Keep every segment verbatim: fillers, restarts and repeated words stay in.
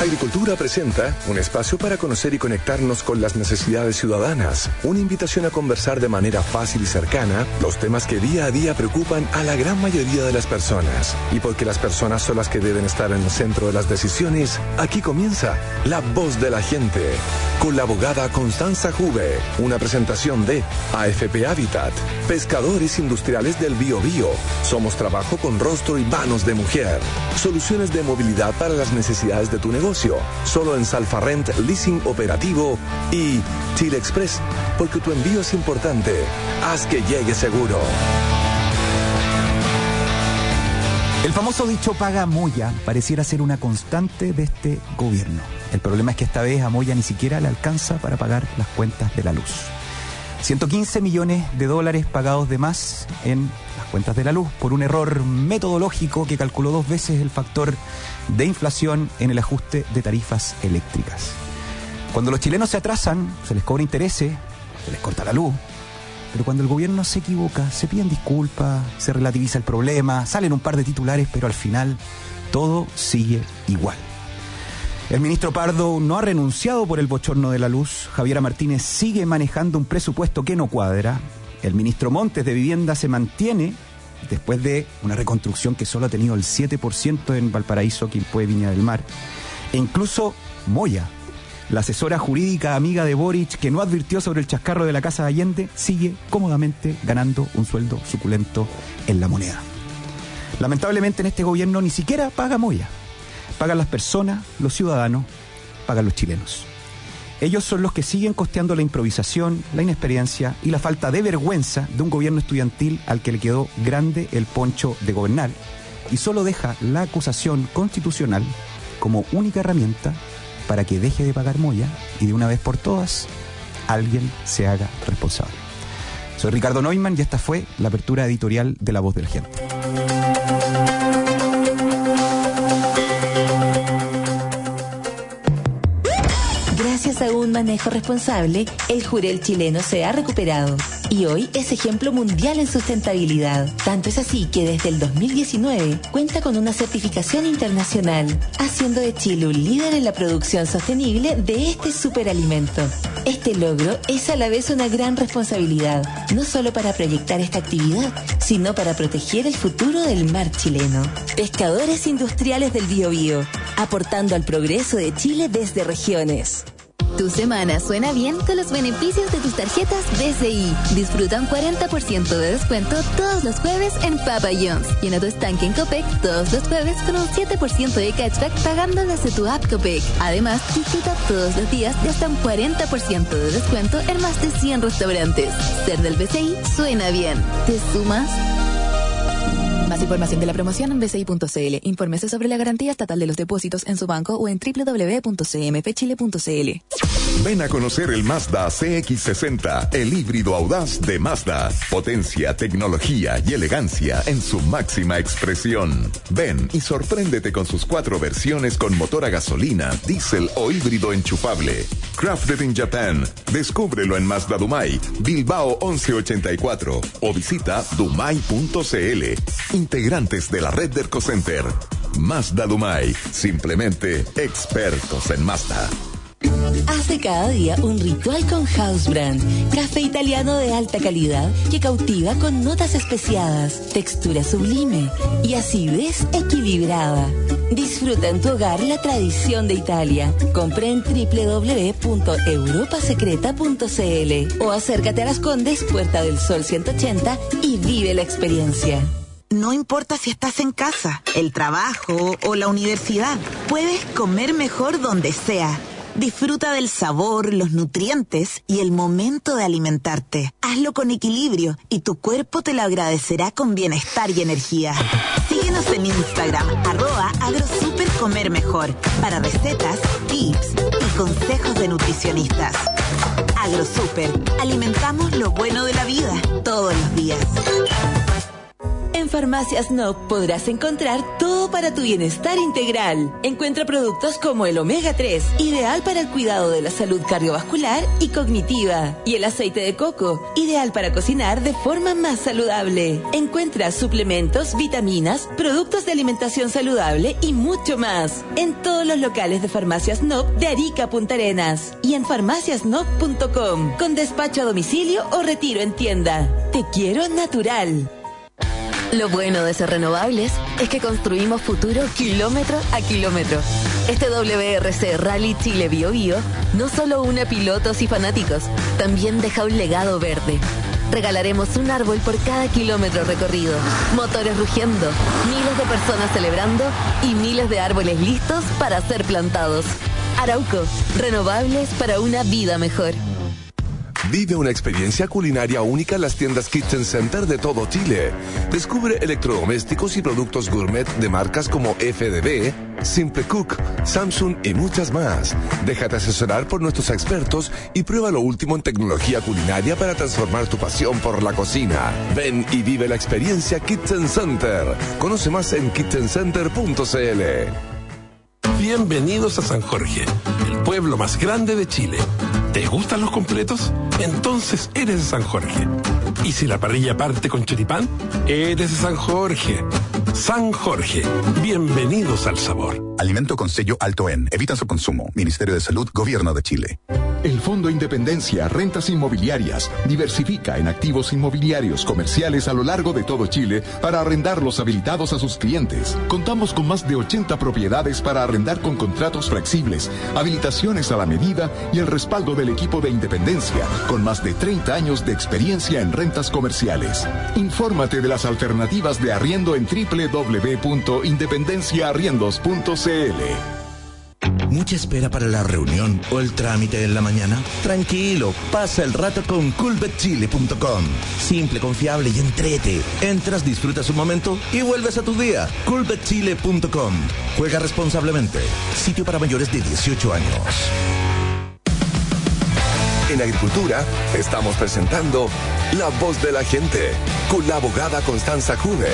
Agricultura presenta un espacio para conocer y conectarnos con las necesidades ciudadanas. Una invitación a conversar de manera fácil y cercana los temas que día a día preocupan a la gran mayoría de las personas. Y porque las personas son las que deben estar en el centro de las decisiones, aquí comienza La Voz de la Gente, con la abogada Constanza Juve. Una presentación de A F P Habitat, Pescadores Industriales del Biobío. Somos trabajo con rostro y manos de mujer. Soluciones de movilidad para las necesidades de tu negocio. Solo en Salfarrent Leasing Operativo y Chile Express, porque tu envío es importante. Haz que llegue seguro. El famoso dicho paga a Moya pareciera ser una constante de este gobierno. El problema es que esta vez a Moya ni siquiera le alcanza para pagar las cuentas de la luz. ciento quince millones de dólares pagados de más en las cuentas de la luz por un error metodológico que calculó dos veces el factor de inflación en el ajuste de tarifas eléctricas. Cuando los chilenos se atrasan, se les cobra intereses, se les corta la luz. Pero cuando el gobierno se equivoca, se piden disculpas, se relativiza el problema, salen un par de titulares, pero al final todo sigue igual. El ministro Pardo no ha renunciado por el bochorno de la luz. Javiera Martínez sigue manejando un presupuesto que no cuadra. El ministro Montes de Vivienda se mantiene después de una reconstrucción que solo ha tenido el siete por ciento en Valparaíso, Quilpué, Viña del Mar. E incluso Moya, la asesora jurídica amiga de Boric, que no advirtió sobre el chascarro de la Casa de Allende, sigue cómodamente ganando un sueldo suculento en La Moneda. Lamentablemente en este gobierno ni siquiera paga Moya. Pagan las personas, los ciudadanos, pagan los chilenos. Ellos son los que siguen costeando la improvisación, la inexperiencia y la falta de vergüenza de un gobierno estudiantil al que le quedó grande el poncho de gobernar y solo deja la acusación constitucional como única herramienta para que deje de pagar Moya y de una vez por todas alguien se haga responsable. Soy Ricardo Neumann y esta fue la apertura editorial de La Voz de la Gente. Gracias a un manejo responsable, el jurel chileno se ha recuperado y hoy es ejemplo mundial en sustentabilidad. Tanto es así que desde el dos mil diecinueve cuenta con una certificación internacional, haciendo de Chile un líder en la producción sostenible de este superalimento. Este logro es a la vez una gran responsabilidad, no solo para proyectar esta actividad, sino para proteger el futuro del mar chileno. Pescadores Industriales del Biobío, aportando al progreso de Chile desde regiones. Tu semana suena bien con los beneficios de tus tarjetas B C I. Disfruta un cuarenta por ciento de descuento todos los jueves en Papa John's. Llena tu estanque en Copec todos los jueves con un siete por ciento de cashback pagando desde tu app Copec. Además, disfruta todos los días de hasta un cuarenta por ciento de descuento en más de cien restaurantes. Ser del B C I suena bien. ¿Te sumas? Más información de la promoción en b c i punto c l. Infórmese sobre la garantía estatal de los depósitos en su banco o en doble u doble u doble u punto c m f chile punto c l. Ven a conocer el Mazda C X sesenta, el híbrido audaz de Mazda. Potencia, tecnología y elegancia en su máxima expresión. Ven y sorpréndete con sus cuatro versiones con motor a gasolina, diésel o híbrido enchufable. Crafted in Japan. Descúbrelo en Mazda Dumay, Bilbao once ochenta y cuatro o visita dumay punto c l. Integrantes de la red de Ercocenter. Mazda Dumay, simplemente expertos en Mazda. Haz de cada día un ritual con House Brand, café italiano de alta calidad que cautiva con notas especiadas, textura sublime y acidez equilibrada. Disfruta en tu hogar la tradición de Italia. Compra en doble u doble u doble u punto europa secreta punto c l o acércate a Las Condes, Puerta del Sol ciento ochenta y vive la experiencia. No importa si estás en casa, el trabajo o la universidad, puedes comer mejor donde sea. Disfruta del sabor, los nutrientes y el momento de alimentarte. Hazlo con equilibrio y tu cuerpo te lo agradecerá con bienestar y energía. Síguenos en Instagram, arroba agrosupercomermejor, para recetas, tips y consejos de nutricionistas. AgroSuper, alimentamos lo bueno de la vida todos los días. En Farmacias N O P podrás encontrar todo para tu bienestar integral. Encuentra productos como el omega tres, ideal para el cuidado de la salud cardiovascular y cognitiva. Y el aceite de coco, ideal para cocinar de forma más saludable. Encuentra suplementos, vitaminas, productos de alimentación saludable y mucho más. En todos los locales de Farmacias N O P de Arica a Punta Arenas. Y en farmacias n o p punto com. Con despacho a domicilio o retiro en tienda. Te quiero natural. Lo bueno de ser renovables es que construimos futuro kilómetro a kilómetro. Este W R C Rally Chile Bio Bio no solo une a pilotos y fanáticos, también deja un legado verde. Regalaremos un árbol por cada kilómetro recorrido, motores rugiendo, miles de personas celebrando y miles de árboles listos para ser plantados. Arauco, renovables para una vida mejor. Vive una experiencia culinaria única en las tiendas Kitchen Center de todo Chile. Descubre electrodomésticos y productos gourmet de marcas como F D B, Simple Cook, Samsung y muchas más. Déjate asesorar por nuestros expertos y prueba lo último en tecnología culinaria para transformar tu pasión por la cocina. Ven y vive la experiencia Kitchen Center. Conoce más en kitchen center punto c l. Bienvenidos a San Jorge, el pueblo más grande de Chile. ¿Te gustan los completos? Entonces eres de San Jorge. ¿Y si la parrilla parte con choripán? Eres de San Jorge. San Jorge, bienvenidos al sabor. Alimento con sello alto en. Evita su consumo. Ministerio de Salud, Gobierno de Chile. El Fondo Independencia Rentas Inmobiliarias diversifica en activos inmobiliarios comerciales a lo largo de todo Chile para arrendarlos habilitados a sus clientes. Contamos con más de ochenta propiedades para arrendar con contratos flexibles, habilitaciones a la medida y el respaldo del equipo de Independencia, con más de treinta años de experiencia en rentas comerciales. Infórmate de las alternativas de arriendo en doble u doble u doble u punto independencia arriendos punto c l. ¿Mucha espera para la reunión o el trámite en la mañana? Tranquilo, pasa el rato con coolbet chile punto com. Simple, confiable y entrete. Entras, disfrutas un momento y vuelves a tu día. coolbet chile punto com. Juega responsablemente. Sitio para mayores de dieciocho años. En Agricultura estamos presentando La Voz de la Gente con la abogada Constanza Juve.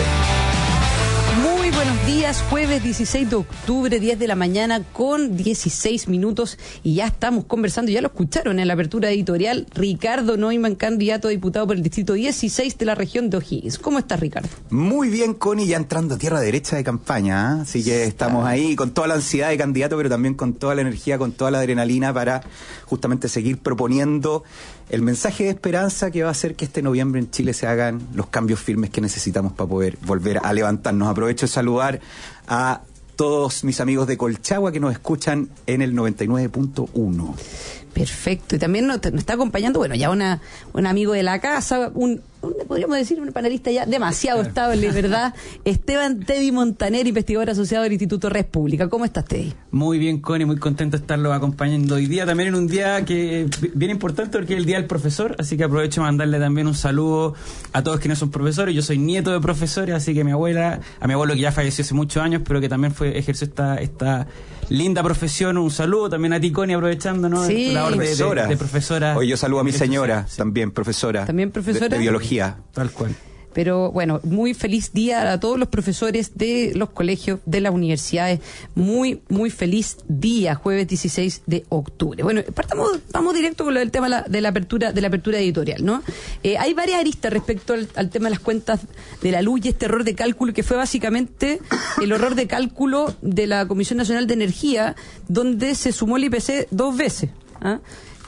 Muy buenos días, jueves dieciséis de octubre, diez de la mañana con dieciséis minutos y ya estamos conversando, ya lo escucharon en la apertura editorial, Ricardo Neumann, candidato a diputado por el distrito dieciséis de la región de O'Higgins. ¿Cómo estás, Ricardo? Muy bien, Connie, ya entrando a tierra derecha de campaña, ¿eh? Así que estamos ahí con toda la ansiedad de candidato, pero también con toda la energía, con toda la adrenalina para justamente seguir proponiendo el mensaje de esperanza que va a hacer que este noviembre en Chile se hagan los cambios firmes que necesitamos para poder volver a levantarnos. Aprovecho de saludar a todos mis amigos de Colchagua que nos escuchan en el noventa y nueve punto uno. Perfecto. Y también nos, nos está acompañando, bueno, ya una un amigo de la casa, un, un podríamos decir un panelista ya demasiado estable, ¿verdad? Esteban Teddy Montaner, investigador asociado del Instituto Red Pública. ¿Cómo estás, Teddy? Muy bien, Connie, muy contento de estarlo acompañando hoy día, también en un día que bien importante porque es el Día del Profesor, así que aprovecho de mandarle también un saludo a todos quienes son profesores. Yo soy nieto de profesores, así que mi abuela, a mi abuelo que ya falleció hace muchos años, pero que también fue ejerció esta esta linda profesión, un saludo también a ti, Connie, aprovechando, ¿no? Sí. La orden de, de, de profesora. Hoy yo saludo a mi señora, sí. también profesora. También profesora. De, de biología. Tal cual. Pero bueno, muy feliz día a todos los profesores de los colegios, de las universidades. Muy, muy feliz día, jueves dieciséis de octubre. Bueno, partamos, vamos directo con lo del tema de la, de la apertura, de la apertura editorial, ¿no? Eh, hay varias aristas respecto al, al tema de las cuentas de la luz y este error de cálculo que fue básicamente el error de cálculo de la Comisión Nacional de Energía, donde se sumó el I P C dos veces. ¿Ah?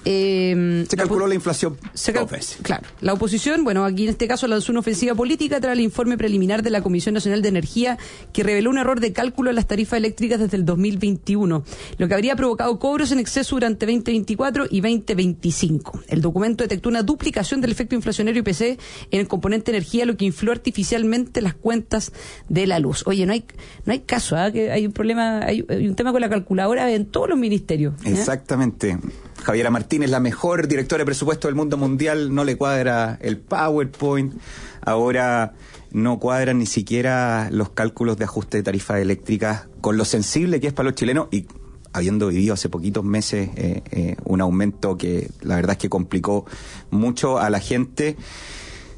Eh, se calculó la, la inflación se cal- dos veces. Claro. La oposición, bueno, aquí en este caso lanzó una ofensiva política tras el informe preliminar de la Comisión Nacional de Energía que reveló un error de cálculo en las tarifas eléctricas desde el dos mil veintiuno, lo que habría provocado cobros en exceso durante veinte veinticuatro y veinte veinticinco. El documento detectó una duplicación del efecto inflacionario I P C en el componente energía, lo que infló artificialmente las cuentas de la luz. Oye, no hay no hay caso, ¿eh? Que hay un problema, hay, hay un tema con la calculadora en todos los ministerios. ¿eh? Exactamente. Javiera Martínez, la mejor directora de presupuesto del mundo mundial, no le cuadra el PowerPoint. Ahora no cuadran ni siquiera los cálculos de ajuste de tarifas eléctricas con lo sensible que es para los chilenos y habiendo vivido hace poquitos meses eh, eh, un aumento que la verdad es que complicó mucho a la gente.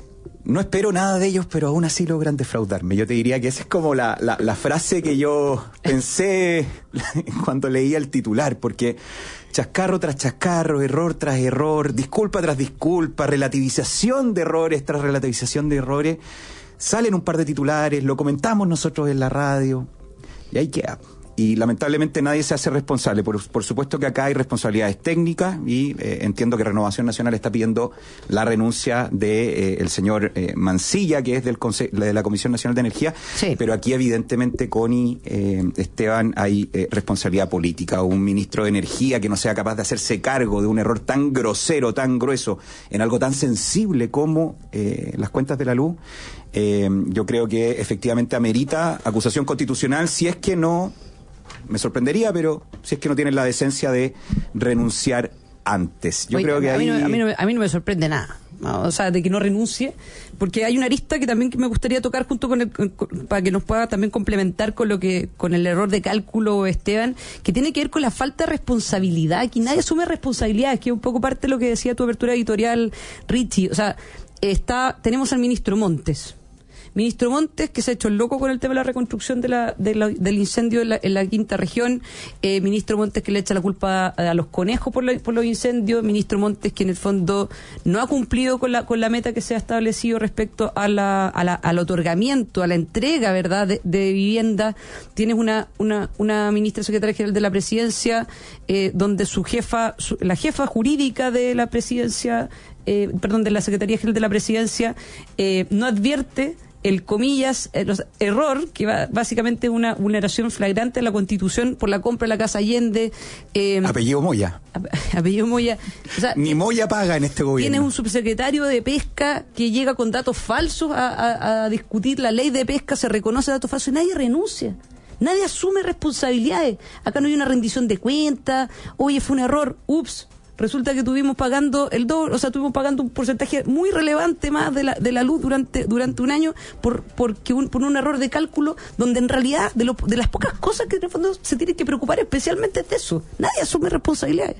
no espero nada de ellos, pero aún así logran defraudarme. Yo te diría que esa es como la, la, la frase que yo pensé cuando leía el titular, porque chascarro tras chascarro, error tras error, disculpa tras disculpa, relativización de errores tras relativización de errores, salen un par de titulares, lo comentamos nosotros en la radio, y ahí queda. Y lamentablemente nadie se hace responsable. Por, por supuesto que acá hay responsabilidades técnicas y eh, entiendo que Renovación Nacional está pidiendo la renuncia de eh, el señor eh, Mancilla, que es del Conse- de la Comisión Nacional de Energía, sí. Pero aquí evidentemente, Connie, eh, Esteban, hay eh, responsabilidad política. Un ministro de Energía que no sea capaz de hacerse cargo de un error tan grosero, tan grueso, en algo tan sensible como eh, las cuentas de la luz, eh, yo creo que efectivamente amerita acusación constitucional, si es que no... Me sorprendería, pero si es que no tienen la decencia de renunciar antes. Yo Oye, creo que a, ahí... mí no, a, mí no, a mí no me sorprende nada. O sea, de que no renuncie, porque hay una arista que también me gustaría tocar junto con el, con, para que nos pueda también complementar con lo que con el error de cálculo, Esteban, que tiene que ver con la falta de responsabilidad, que nadie asume responsabilidades, que es un poco parte de lo que decía tu apertura editorial, Richie. O sea, está tenemos al ministro Montes. Ministro Montes, que se ha hecho el loco con el tema de la reconstrucción de la, de la, del incendio en la, en la quinta región. Eh, ministro Montes, que le echa la culpa a, a los conejos por, la, por los incendios. Ministro Montes, que en el fondo no ha cumplido con la con la meta que se ha establecido respecto a la, a la al otorgamiento, a la entrega, ¿verdad?, de, de vivienda. Tienes una, una, una ministra secretaria general de la Presidencia, eh, donde su jefa, su, la jefa jurídica de la Presidencia, eh, perdón, de la Secretaría General de la Presidencia, eh, no advierte el comillas, el error, que va básicamente una vulneración flagrante de la Constitución por la compra de la Casa Allende. Eh, apellido Moya. Apellido Moya. O sea, ni Moya paga en este gobierno. Tienes un subsecretario de Pesca que llega con datos falsos a, a, a discutir la ley de pesca, se reconoce datos falsos y nadie renuncia. Nadie asume responsabilidades. Acá no hay una rendición de cuentas. Oye, fue un error. Ups. Resulta que tuvimos pagando el doble, o sea, tuvimos pagando un porcentaje muy relevante más de la de la luz durante durante un año por porque un, por un error de cálculo, donde en realidad de, lo, de las pocas cosas que en el fondo se tienen que preocupar especialmente es de eso. Nadie asume responsabilidades.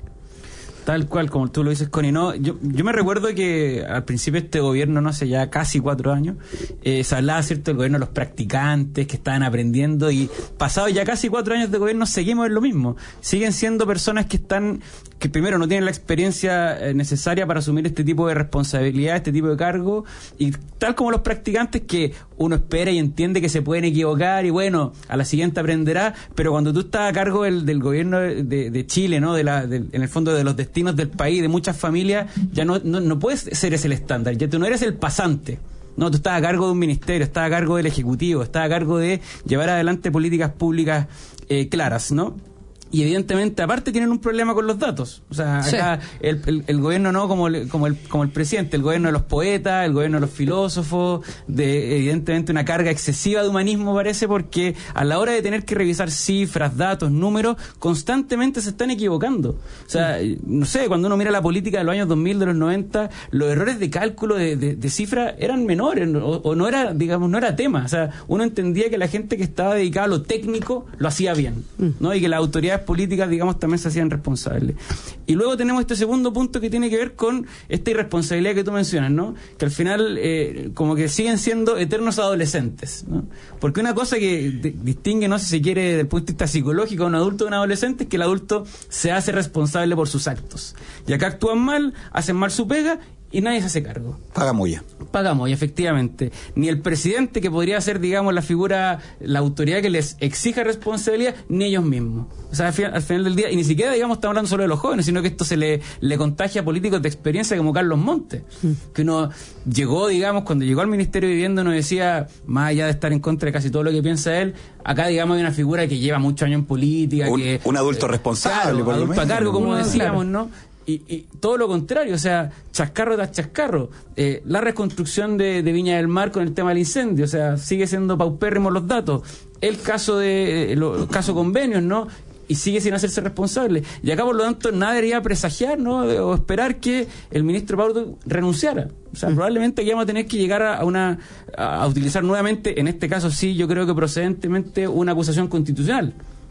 Tal cual, como tú lo dices, Connie. No, yo, yo me recuerdo que al principio de este gobierno, no hace ya casi cuatro años, eh, se hablaba, ¿cierto?, del gobierno de los practicantes que estaban aprendiendo, y pasados ya casi cuatro años de gobierno seguimos en lo mismo. Siguen siendo personas que están, que primero no tienen la experiencia eh, necesaria para asumir este tipo de responsabilidad, este tipo de cargo, y tal como los practicantes que uno espera y entiende que se pueden equivocar y bueno, a la siguiente aprenderá, pero cuando tú estás a cargo del, del gobierno de, de, de Chile, ¿no?, de la, de, en el fondo de los destinos del país, de muchas familias, ya no, no, no puedes ser ese el estándar, ya tú no eres el pasante. No, tú estás a cargo de un ministerio, estás a cargo del Ejecutivo, estás a cargo de llevar adelante políticas públicas eh, claras, ¿no? Y evidentemente, aparte, tienen un problema con los datos. O sea, acá sí. el, el, el gobierno no como el, como, el, como el presidente, el gobierno de los poetas, el gobierno de los filósofos, de evidentemente una carga excesiva de humanismo parece, porque a la hora de tener que revisar cifras, datos, números, constantemente se están equivocando. O sea, no sé, cuando uno mira la política de los años dos mil, de los noventa, los errores de cálculo de, de, de cifras eran menores, o, o no era, digamos, no era tema. O sea, uno entendía que la gente que estaba dedicada a lo técnico lo hacía bien, ¿no? Y que las autoridades políticas, digamos, también se hacían responsables. Y luego tenemos este segundo punto que tiene que ver con esta irresponsabilidad que tú mencionas, ¿no? Que al final eh, como que siguen siendo eternos adolescentes, ¿no? Porque una cosa que de, distingue, no sé si quiere, desde el punto de vista psicológico a un adulto de un adolescente, es que el adulto se hace responsable por sus actos. Y acá actúan mal, hacen mal su pega y nadie se hace cargo. Paga Moya. Paga Moya, efectivamente. Ni el presidente, que podría ser, digamos, la figura, la autoridad que les exija responsabilidad, ni ellos mismos. O sea, al final, al final del día, y ni siquiera, digamos, estamos hablando solo de los jóvenes, sino que esto se le, le contagia a políticos de experiencia como Carlos Montes, mm. que uno llegó, digamos, cuando llegó al Ministerio de Vivienda, uno decía, más allá de estar en contra de casi todo lo que piensa él, acá, digamos, hay una figura que lleva muchos años en política. Un, que, un adulto eh, responsable, claro, por lo adulto menos. a cargo, como Uno, decíamos, claro. ¿no? Y, y todo lo contrario, o sea, chascarro tras chascarro. Eh, la reconstrucción de, de Viña del Mar con el tema del incendio, o sea, sigue siendo paupérrimos los datos. El caso de eh, los caso convenios, ¿no? Y sigue sin hacerse responsable. Y acá, por lo tanto, nada debería presagiar, ¿no?, o esperar que el ministro Pauto renunciara. O sea, mm. probablemente aquí vamos a tener que llegar a, a una a utilizar nuevamente, en este caso sí, yo creo que procedentemente, una acusación constitucional.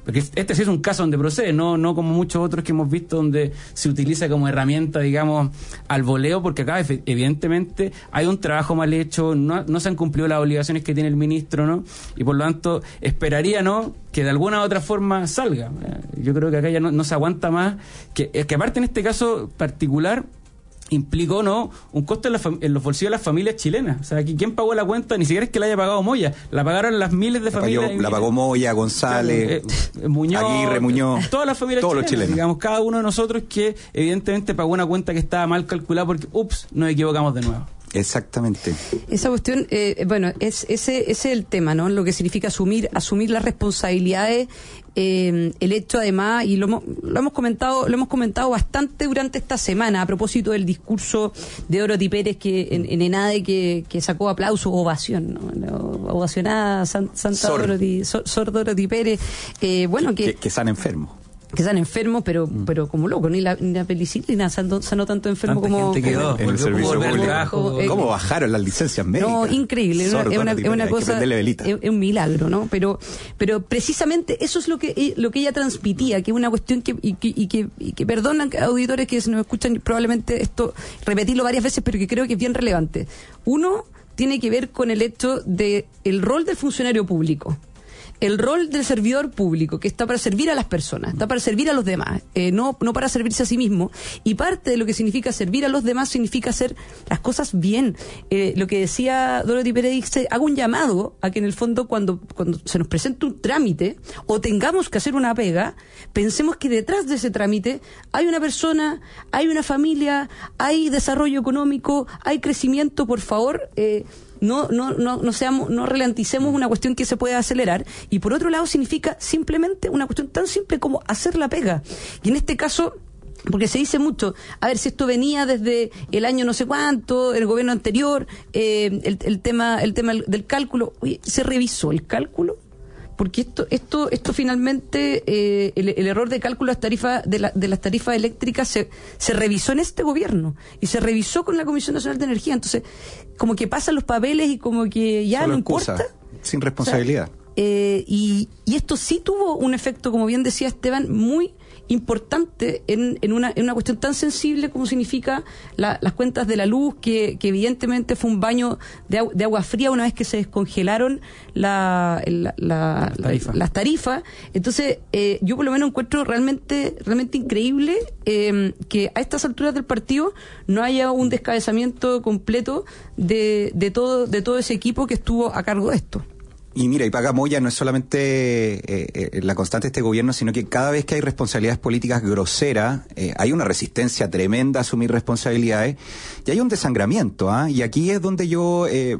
porque este sí es un caso donde procede, no, no como muchos otros que hemos visto donde se utiliza como herramienta, digamos, al voleo, porque acá evidentemente hay un trabajo mal hecho, no, no se han cumplido las obligaciones que tiene el ministro, ¿no? Y por lo tanto esperaría, ¿no?, que de alguna u otra forma salga. Yo creo que acá ya no, no se aguanta más, que, que aparte en este caso particular implicó, ¿no?, un costo en, la fam- en los bolsillos de las familias chilenas. O sea, aquí ¿quién pagó la cuenta? Ni siquiera es que la haya pagado Moya, la pagaron las miles de la familias. Pagó, la pagó Moya, González, claro, eh, Muñoz, Aguirre, Muñoz, todas las familias todos chilenas, los chilenos. Digamos, cada uno de nosotros que evidentemente pagó una cuenta que estaba mal calculada porque, ups, nos equivocamos de nuevo. Exactamente. Esa cuestión, eh, bueno, es ese, ese es el tema, ¿no? Lo que significa asumir, asumir las responsabilidades. Eh, el hecho además, y lo hemos, lo hemos comentado, lo hemos comentado bastante durante esta semana a propósito del discurso de Dorothy Pérez que en, en ENADE que, que sacó aplauso, ovación, ¿no? Ovacionada San, Santa Sor. Dorothy, Sor, Sor Dorothy Pérez, eh, bueno que, que, que están enfermos. que están enfermos, pero mm. pero como loco, ni la, ni la penicilina sanó, sanó tanto enfermo Tanta como... gente quedó, en el servicio público. Como, eh, ¿Cómo bajaron las licencias médicas? No, increíble, es una, es una, es una cosa, es, es un milagro, ¿no? Pero pero precisamente eso es lo que lo que ella transmitía, que es una cuestión que y que, y que, y que perdonan auditores que se nos escuchan probablemente esto, repetirlo varias veces, pero que creo que es bien relevante. Uno tiene que ver con el hecho de el rol del funcionario público. El rol del servidor público, que está para servir a las personas, está para servir a los demás, eh, no, no para servirse a sí mismo. Y parte de lo que significa servir a los demás significa hacer las cosas bien. Eh, lo que decía Dorothy Pérez dice, hago un llamado a que en el fondo cuando, cuando se nos presente un trámite o tengamos que hacer una pega, pensemos que detrás de ese trámite hay una persona, hay una familia, hay desarrollo económico, hay crecimiento, por favor, eh, No, no, no, no seamos, no relanticemos una cuestión que se puede acelerar. Y por otro lado significa simplemente una cuestión tan simple como hacer la pega. Y en este caso, porque se dice mucho, a ver si esto venía desde el año no sé cuánto, el gobierno anterior, eh, el, el tema, el tema del cálculo. Oye, ¿se revisó el cálculo? Porque esto, esto, esto finalmente, eh, el, el error de cálculo de las tarifas, de, la, de las tarifas eléctricas se, se revisó en este gobierno y se revisó con la Comisión Nacional de Energía. Entonces, como que pasan los papeles y como que ya Solo no excusa, importa. Sin responsabilidad. O sea, eh, y, y esto sí tuvo un efecto, como bien decía Esteban, muy importante en, en, una, en una cuestión tan sensible como significa la, las cuentas de la luz, que, que evidentemente fue un baño de, agu, de agua fría una vez que se descongelaron la, la, la, las tarifas. La, las tarifas. Entonces, eh, yo por lo menos encuentro realmente, realmente increíble eh, que a estas alturas del partido no haya un descabezamiento completo de, de, todo, de todo ese equipo que estuvo a cargo de esto. Y mira, y paga Moya no es solamente eh, eh, la constante de este gobierno, sino que cada vez que hay responsabilidades políticas groseras, eh, hay una resistencia tremenda a asumir responsabilidades y hay un desangramiento, ¿ah? Y aquí es donde yo eh,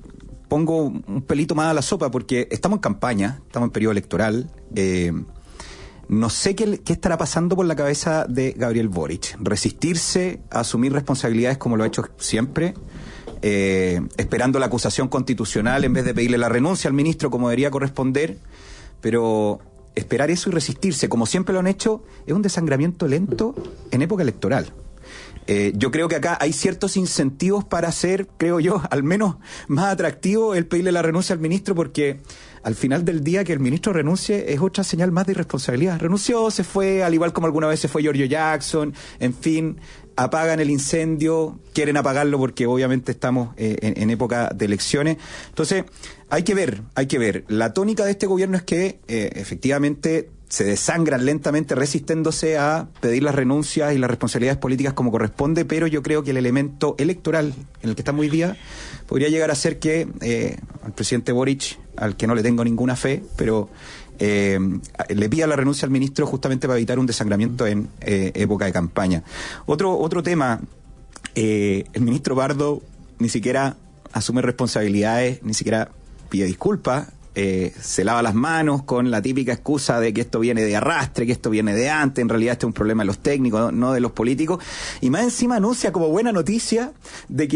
pongo un pelito más a la sopa, porque estamos en campaña, estamos en periodo electoral. Eh, no sé qué, qué estará pasando por la cabeza de Gabriel Boric. Resistirse a asumir responsabilidades como lo ha hecho siempre. Eh, esperando la acusación constitucional en vez de pedirle la renuncia al ministro como debería corresponder, pero esperar eso y resistirse como siempre lo han hecho es un desangramiento lento en época electoral. Eh, yo creo que acá hay ciertos incentivos para hacer, creo yo, al menos más atractivo el pedirle la renuncia al ministro, porque al final del día que el ministro renuncie es otra señal más de irresponsabilidad. Renunció, se fue, al igual como alguna vez se fue Giorgio Jackson, en fin, apagan el incendio, quieren apagarlo porque obviamente estamos eh, en, en época de elecciones. Entonces, hay que ver, hay que ver. La tónica de este gobierno es que eh, efectivamente se desangran lentamente resistiéndose a pedir las renuncias y las responsabilidades políticas como corresponde, pero yo creo que el elemento electoral en el que estamos hoy día podría llegar a ser que eh, al presidente Boric, al que no le tengo ninguna fe, pero eh, le pida la renuncia al ministro justamente para evitar un desangramiento en eh, época de campaña. Otro, otro tema, eh, el ministro Pardo ni siquiera asume responsabilidades, ni siquiera pide disculpas. Eh, se lava las manos con la típica excusa de que esto viene de arrastre, que esto viene de antes, en realidad este es un problema de los técnicos, no, no de los políticos, y más encima anuncia como buena noticia de que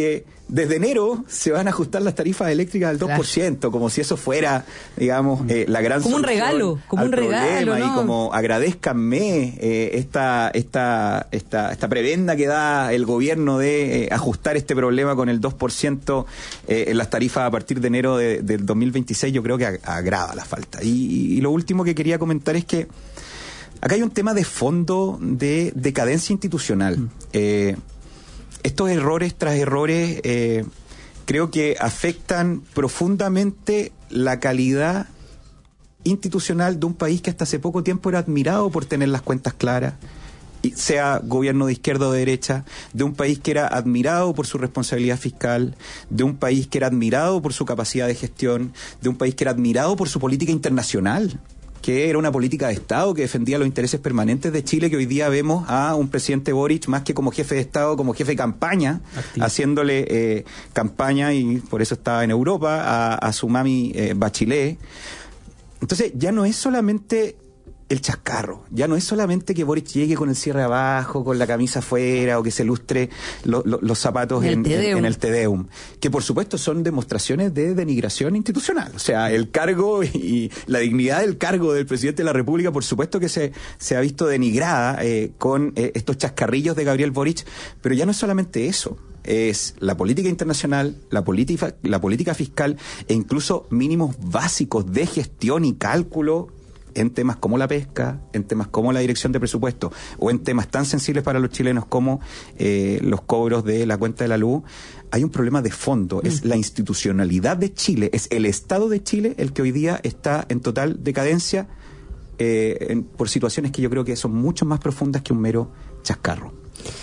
desde enero se van a ajustar las tarifas eléctricas al dos por ciento, claro. Como si eso fuera, digamos, eh, la gran como un regalo, como un regalo, ¿no? Y como agradézcanme eh, esta, esta, esta, esta prebenda que da el gobierno de eh, ajustar este problema con el dos por ciento eh, en las tarifas a partir de enero de, del dos mil veintiséis, yo creo que agrava la falta. Y, y lo último que quería comentar es que acá hay un tema de fondo de decadencia institucional. Mm. Eh, estos errores tras errores eh, creo que afectan profundamente la calidad institucional de un país que hasta hace poco tiempo era admirado por tener las cuentas claras, sea gobierno de izquierda o de derecha, de un país que era admirado por su responsabilidad fiscal, de un país que era admirado por su capacidad de gestión, de un país que era admirado por su política internacional, que era una política de Estado que defendía los intereses permanentes de Chile, que hoy día vemos a un presidente Boric más que como jefe de Estado, como jefe de campaña, activo, haciéndole eh, campaña, y por eso estaba en Europa, a, a su mami eh, Bachelet. Entonces ya no es solamente el chascarro, ya no es solamente que Boric llegue con el cierre abajo, con la camisa afuera, o que se lustre lo, lo, los zapatos en, en, en el Te Deum, que por supuesto son demostraciones de denigración institucional. O sea, el cargo y la dignidad del cargo del presidente de la República, por supuesto que se, se ha visto denigrada eh, con eh, estos chascarrillos de Gabriel Boric, pero ya no es solamente eso. Es la política internacional, la política, la política fiscal e incluso mínimos básicos de gestión y cálculo en temas como la pesca, en temas como la dirección de presupuesto, o en temas tan sensibles para los chilenos como eh, los cobros de la cuenta de la luz. Hay un problema de fondo, mm. es la institucionalidad de Chile, es el Estado de Chile el que hoy día está en total decadencia eh, en, por situaciones que yo creo que son mucho más profundas que un mero chascarro.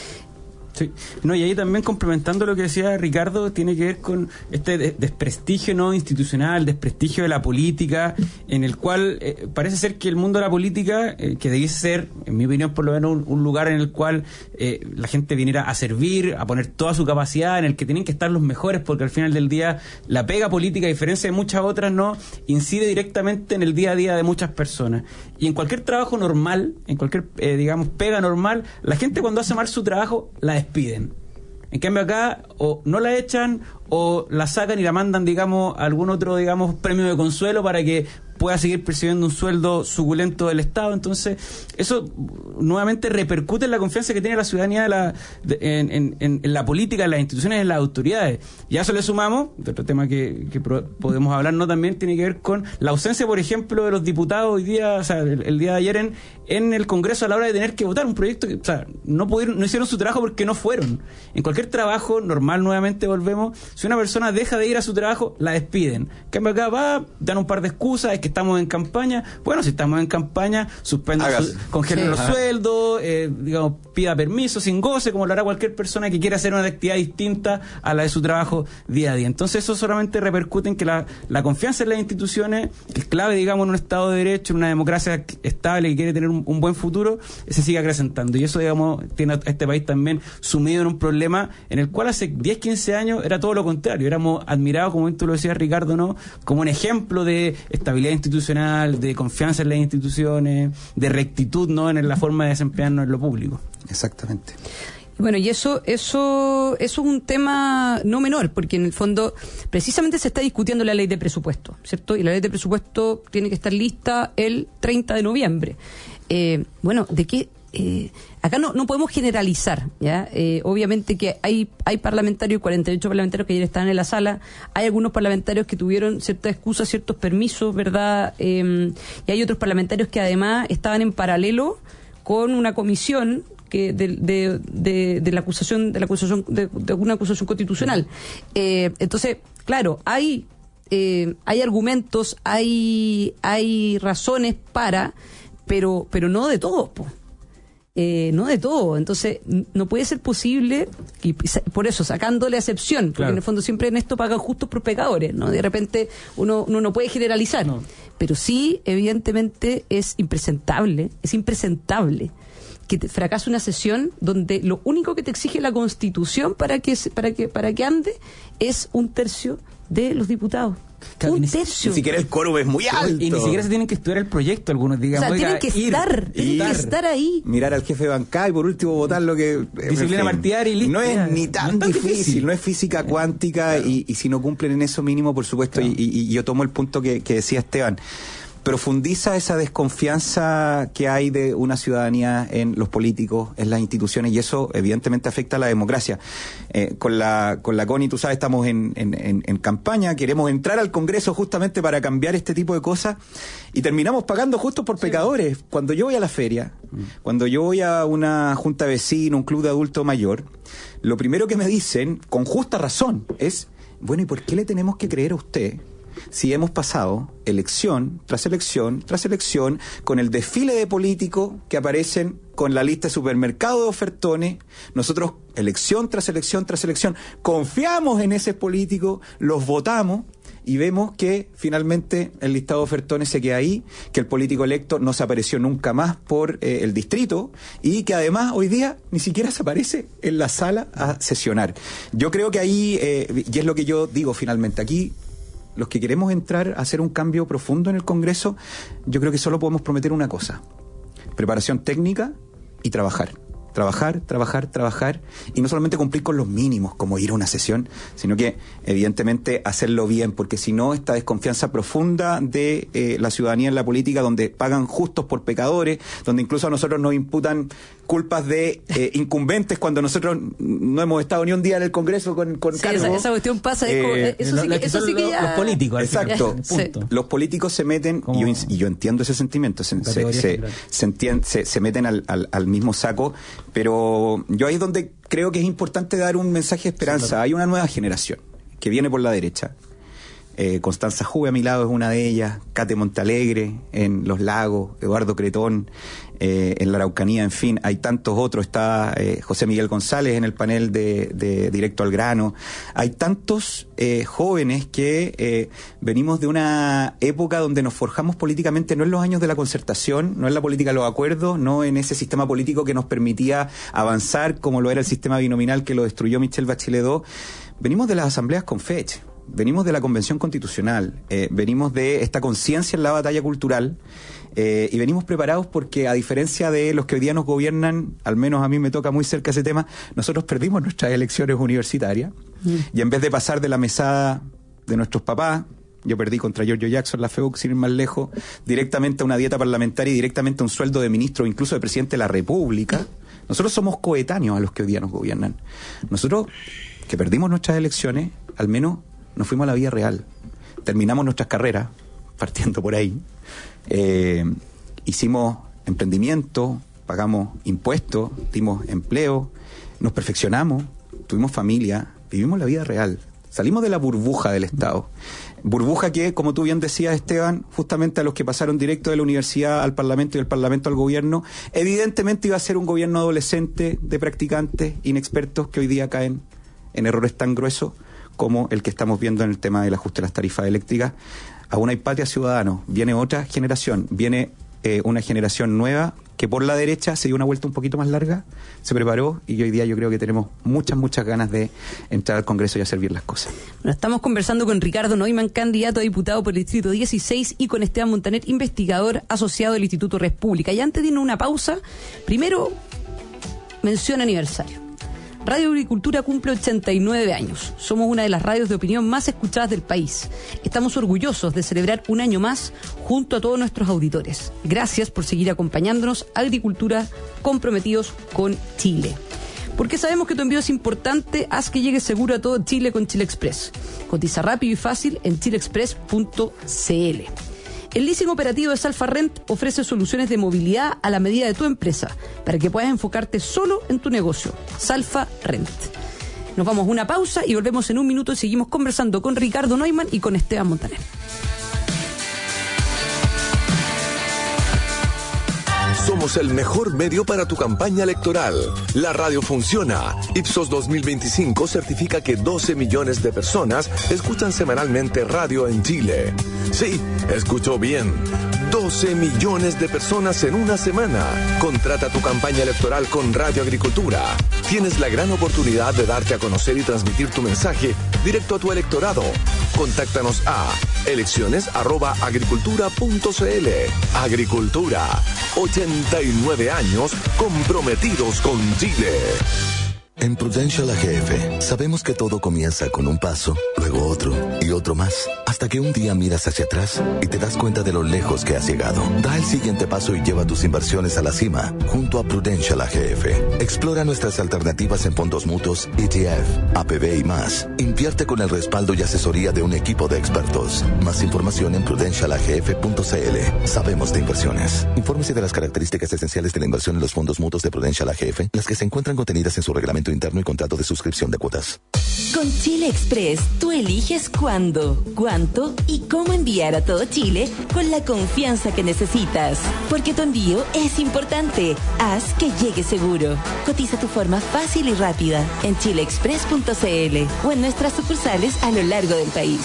Sí. No, y ahí también complementando lo que decía Ricardo, tiene que ver con este de- desprestigio no institucional, desprestigio de la política, en el cual eh, parece ser que el mundo de la política, eh, que debiese ser, en mi opinión, por lo menos un, un lugar en el cual eh, la gente viniera a servir, a poner toda su capacidad, en el que tienen que estar los mejores, porque al final del día la pega política, a diferencia de muchas otras, no incide directamente en el día a día de muchas personas. Y en cualquier trabajo normal, en cualquier, eh, digamos, pega normal, la gente cuando hace mal su trabajo, la despiden. En cambio acá, o no la echan, o la sacan y la mandan, digamos, a algún otro, digamos, premio de consuelo para que pueda seguir percibiendo un sueldo suculento del Estado. Entonces, eso nuevamente repercute en la confianza que tiene la ciudadanía de la, de, en, en, en la política, en las instituciones, en las autoridades. Y a eso le sumamos, de otro tema que, que pro, podemos hablar, ¿no? También tiene que ver con la ausencia, por ejemplo, de los diputados hoy día, o sea, el, el día de ayer en, en el Congreso a la hora de tener que votar un proyecto que, o sea, no pudieron, no hicieron su trabajo porque no fueron. En cualquier trabajo normal, nuevamente volvemos, si una persona deja de ir a su trabajo, la despiden. En cambio acá va, dan un par de excusas, es que estamos en campaña. Bueno, si estamos en campaña, suspenda, su, congelen sí, los ajá. sueldos, eh, digamos, pida permiso sin goce, como lo hará cualquier persona que quiera hacer una actividad distinta a la de su trabajo día a día. Entonces eso solamente repercute en que la, la confianza en las instituciones, que es clave, digamos, en un Estado de Derecho, en una democracia estable que quiere tener un, un buen futuro, se sigue acrecentando. Y eso, digamos, tiene a este país también sumido en un problema en el cual hace diez, quince años era todo lo contrario. Éramos admirados, como tú lo decías, Ricardo, ¿no? Como un ejemplo de estabilidad institucional, de confianza en las instituciones, de rectitud, ¿no? En la forma de desempeñarnos en lo público. Exactamente. Bueno, y eso, eso, eso es un tema no menor, porque en el fondo precisamente se está discutiendo la ley de presupuesto, ¿cierto? Y la ley de presupuesto tiene que estar lista el treinta de noviembre. Eh, bueno, ¿de qué? Eh, acá no, no podemos generalizar, ¿ya? Eh, obviamente que hay, hay parlamentarios, cuarenta y ocho parlamentarios que ayer estaban en la sala, hay algunos parlamentarios que tuvieron ciertas excusas, ciertos permisos, ¿verdad? Eh, y hay otros parlamentarios que además estaban en paralelo con una comisión que de, de, de, de la acusación de la acusación de, de una acusación constitucional. Eh, entonces, claro, hay eh, hay argumentos, hay hay razones para, pero pero no de todos, po. Eh, no de todo. Entonces, no puede ser posible, y por eso, sacándole acepción, porque claro, en el fondo siempre en esto pagan justos por pecadores, ¿no? De repente uno, uno no puede generalizar, no. Pero sí, evidentemente, es impresentable, es impresentable que te fracase una sesión donde lo único que te exige la Constitución para que para que para que ande es un tercio de los diputados. Claro, un tercio. Ni siquiera el quórum es muy alto. Y ni siquiera se tienen que estudiar el proyecto, algunos digan. O sea, oiga, tienen que ir, estar, tienen ir, que estar ahí. Mirar al jefe de bancada y por último votar lo que... Disciplina partidaria y listo. No es ya. ni tan, no es tan difícil, difícil, no es física cuántica, claro. y, y si no cumplen en eso mínimo, por supuesto, claro. y, y, y yo tomo el punto que, que decía Esteban. Profundiza esa desconfianza que hay de una ciudadanía en los políticos, en las instituciones, y eso evidentemente afecta a la democracia. Eh, con la con la Connie, tú sabes, estamos en, en, en, en campaña, queremos entrar al Congreso justamente para cambiar este tipo de cosas, y terminamos pagando justo por pecadores. Sí. Cuando yo voy a la feria, mm. cuando yo voy a una junta de vecinos, un club de adulto mayor, lo primero que me dicen, con justa razón, es, bueno, ¿y por qué le tenemos que creer a usted si hemos pasado elección tras elección tras elección con el desfile de políticos que aparecen con la lista de supermercado de ofertones? Nosotros, elección tras elección tras elección, confiamos en ese político, los votamos y vemos que finalmente el listado de ofertones se queda ahí, que el político electo no se apareció nunca más por eh, el distrito, y que además hoy día ni siquiera se aparece en la sala a sesionar. Yo creo que ahí, eh, y es lo que yo digo finalmente, aquí los que queremos entrar a hacer un cambio profundo en el Congreso, yo creo que solo podemos prometer una cosa: preparación técnica y trabajar. Trabajar, trabajar, trabajar, y no solamente cumplir con los mínimos, como ir a una sesión, sino que, evidentemente, hacerlo bien, porque si no, esta desconfianza profunda de eh, la ciudadanía en la política, donde pagan justos por pecadores, donde incluso a nosotros nos imputan culpas de eh, incumbentes cuando nosotros no hemos estado ni un día en el Congreso con, con sí, cargo. Esa, esa cuestión pasa, eh, como, eso, lo, sí, lo que eso sí que ya... Los políticos. Exacto. Sí. Los políticos se meten, y yo, y yo entiendo ese sentimiento, se, se, se, se, entien, se, se meten al, al, al mismo saco, pero yo ahí es donde creo que es importante dar un mensaje de esperanza. Sí, claro. Hay una nueva generación que viene por la derecha. Eh, Constanza Juve a mi lado es una de ellas, Cate Montalegre en Los Lagos, Eduardo Cretón eh, en la Araucanía, en fin, hay tantos otros. Está eh, José Miguel González en el panel de, de Directo al Grano. Hay tantos eh, jóvenes que eh, venimos de una época donde nos forjamos políticamente, no en los años de la concertación, no en la política de los acuerdos, no en ese sistema político que nos permitía avanzar como lo era el sistema binominal que lo destruyó Michelle Bachelet dos. Venimos de las asambleas con fecha. Venimos de la Convención Constitucional, eh, venimos de esta conciencia en la batalla cultural, eh, y venimos preparados porque, a diferencia de los que hoy día nos gobiernan, al menos a mí me toca muy cerca ese tema, nosotros perdimos nuestras elecciones universitarias, mm. y en vez de pasar de la mesada de nuestros papás, yo perdí contra Giorgio Jackson, la FEUC, sin ir más lejos, directamente a una dieta parlamentaria y directamente a un sueldo de ministro o incluso de presidente de la República. Nosotros somos coetáneos a los que hoy día nos gobiernan. Nosotros, que perdimos nuestras elecciones, al menos nos fuimos a la vida real, terminamos nuestras carreras, partiendo por ahí, eh, hicimos emprendimiento, pagamos impuestos, dimos empleo, nos perfeccionamos, tuvimos familia, vivimos la vida real, salimos de la burbuja del Estado, burbuja que, como tú bien decías, Esteban, justamente a los que pasaron directo de la universidad al Parlamento y del Parlamento al gobierno, evidentemente iba a ser un gobierno adolescente de practicantes inexpertos que hoy día caen en errores tan gruesos como el que estamos viendo en el tema del ajuste de las tarifas eléctricas. Aún hay patria ciudadanos, viene otra generación, viene eh, una generación nueva que por la derecha se dio una vuelta un poquito más larga, se preparó, y hoy día yo creo que tenemos muchas, muchas ganas de entrar al Congreso y hacer bien las cosas. Bueno, estamos conversando con Ricardo Neumann, candidato a diputado por el Distrito dieciséis, y con Esteban Montaner, investigador asociado del Instituto República. Y antes de irnos a una pausa, primero, mención aniversario. Radio Agricultura cumple ochenta y nueve años. Somos una de las radios de opinión más escuchadas del país. Estamos orgullosos de celebrar un año más junto a todos nuestros auditores. Gracias por seguir acompañándonos. Agricultura, comprometidos con Chile. Porque sabemos que tu envío es importante, haz que llegue seguro a todo Chile con Chile Express. Cotiza rápido y fácil en chile express punto c l. El leasing operativo de Salfa Rent ofrece soluciones de movilidad a la medida de tu empresa para que puedas enfocarte solo en tu negocio. Salfa Rent. Nos vamos a una pausa y volvemos en un minuto y seguimos conversando con Ricardo Neumann y con Esteban Montaner. Somos el mejor medio para tu campaña electoral. La radio funciona. Ipsos dos mil veinticinco certifica que doce millones de personas escuchan semanalmente radio en Chile. Sí, escuchó bien. doce millones de personas en una semana. Contrata tu campaña electoral con Radio Agricultura. Tienes la gran oportunidad de darte a conocer y transmitir tu mensaje directo a tu electorado. Contáctanos a elecciones arroba agricultura punto cl. Agricultura, ochenta y nueve años comprometidos con Chile. En Prudential A G F sabemos que todo comienza con un paso, luego otro y otro más, hasta que un día miras hacia atrás y te das cuenta de lo lejos que has llegado. Da el siguiente paso y lleva tus inversiones a la cima junto a Prudential A G F. Explora nuestras alternativas en fondos mutuos, E T F, A P B y más. Invierte con el respaldo y asesoría de un equipo de expertos. Más información en prudential a g f punto c l. Sabemos de inversiones. Infórmese de las características esenciales de la inversión en los fondos mutuos de Prudential A G F, las que se encuentran contenidas en su reglamento interno y contrato de suscripción de cuotas. Con Chile Express, tú eliges cuándo, cuánto y cómo enviar a todo Chile con la confianza que necesitas. Porque tu envío es importante. Haz que llegue seguro. Cotiza tu forma fácil y rápida en chile express punto c l o en nuestras sucursales a lo largo del país.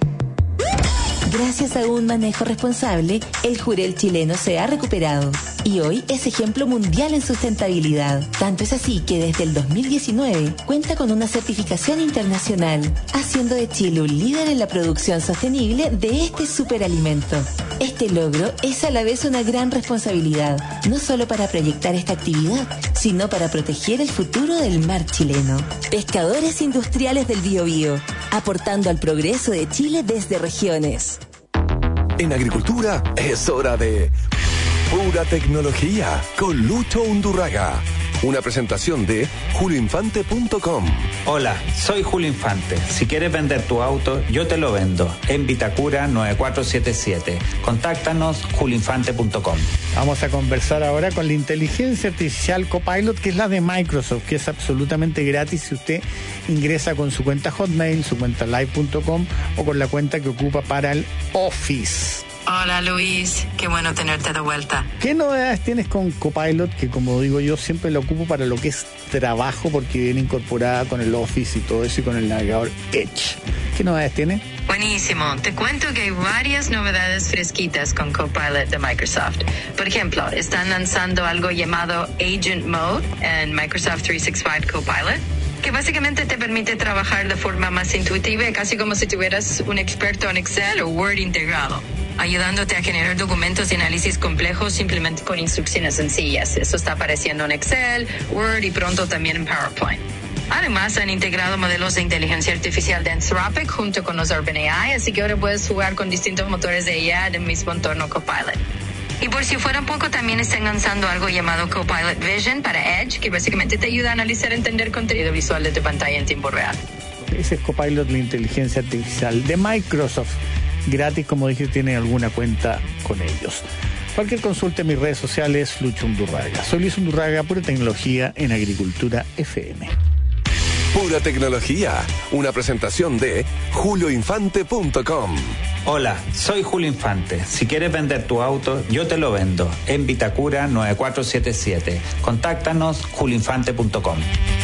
Gracias a un manejo responsable, el jurel chileno se ha recuperado y hoy es ejemplo mundial en sustentabilidad. Tanto es así que desde el dos mil diecinueve cuenta con una certificación internacional, haciendo de Chile un líder en la producción sostenible de este superalimento. Este logro es a la vez una gran responsabilidad, no solo para proyectar esta actividad, sino para proteger el futuro del mar chileno. Pescadores Industriales del Biobío, aportando al progreso de Chile desde regiones. En agricultura es hora de Pura Tecnología con Lucho Undurraga. Una presentación de julio infante punto com. Hola, soy Julio Infante. Si quieres vender tu auto, yo te lo vendo. En Vitacura nueve cuatro siete siete. Contáctanos julio infante punto com. Vamos a conversar ahora con la inteligencia artificial Copilot, que es la de Microsoft, que es absolutamente gratis si usted ingresa con su cuenta Hotmail, su cuenta live punto com o con la cuenta que ocupa para el Office. Hola Luis, qué bueno tenerte de vuelta. ¿Qué novedades tienes con Copilot? Que como digo yo, siempre lo ocupo para lo que es trabajo, porque viene incorporada con el Office y todo eso y con el navegador Edge. ¿Qué novedades tiene? Buenísimo, te cuento que hay varias novedades fresquitas con Copilot de Microsoft. Por ejemplo, están lanzando algo llamado Agent Mode en Microsoft trescientos sesenta y cinco Copilot, que básicamente te permite trabajar de forma más intuitiva, casi como si tuvieras un experto en Excel o Word integrado, ayudándote a generar documentos y análisis complejos simplemente con instrucciones sencillas. Eso está apareciendo en Excel, Word y pronto también en PowerPoint. Además, han integrado modelos de inteligencia artificial de Anthropic junto con los OpenAI, así que ahora puedes jugar con distintos motores de I A en el mismo entorno Copilot. Y por si fuera un poco, también están lanzando algo llamado Copilot Vision para Edge, que básicamente te ayuda a analizar y entender contenido visual de tu pantalla en tiempo real. Ese es Copilot, la inteligencia artificial de Microsoft. Gratis, como dije, tiene alguna cuenta con ellos. Cualquier consulta en mis redes sociales, Lucho Undurraga. Soy Luis Undurraga, Pura Tecnología en Agricultura F M. Pura Tecnología, una presentación de julio infante punto com. Hola, soy Julio Infante. Si quieres vender tu auto, yo te lo vendo. En Vitacura nueve cuatro siete siete. Contáctanos julio infante punto com.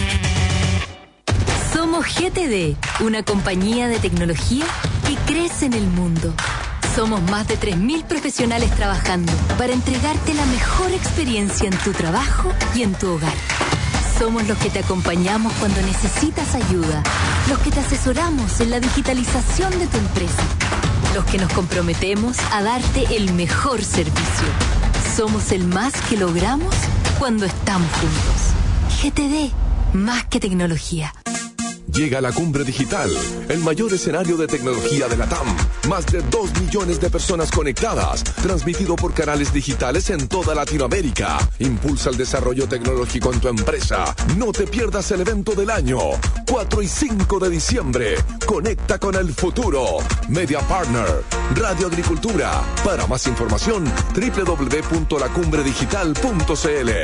Somos G T D, una compañía de tecnología que crece en el mundo. Somos más de tres mil profesionales trabajando para entregarte la mejor experiencia en tu trabajo y en tu hogar. Somos los que te acompañamos cuando necesitas ayuda, los que te asesoramos en la digitalización de tu empresa, los que nos comprometemos a darte el mejor servicio. Somos el más que logramos cuando estamos juntos. G T D, más que tecnología. Llega la Cumbre Digital, el mayor escenario de tecnología de la T A M. Más de dos millones de personas conectadas, transmitido por canales digitales en toda Latinoamérica. Impulsa el desarrollo tecnológico en tu empresa. No te pierdas el evento del año, cuatro y cinco de diciembre. Conecta con el futuro. Media Partner, Radio Agricultura. Para más información, doble u doble u doble u punto la cumbre digital punto c l.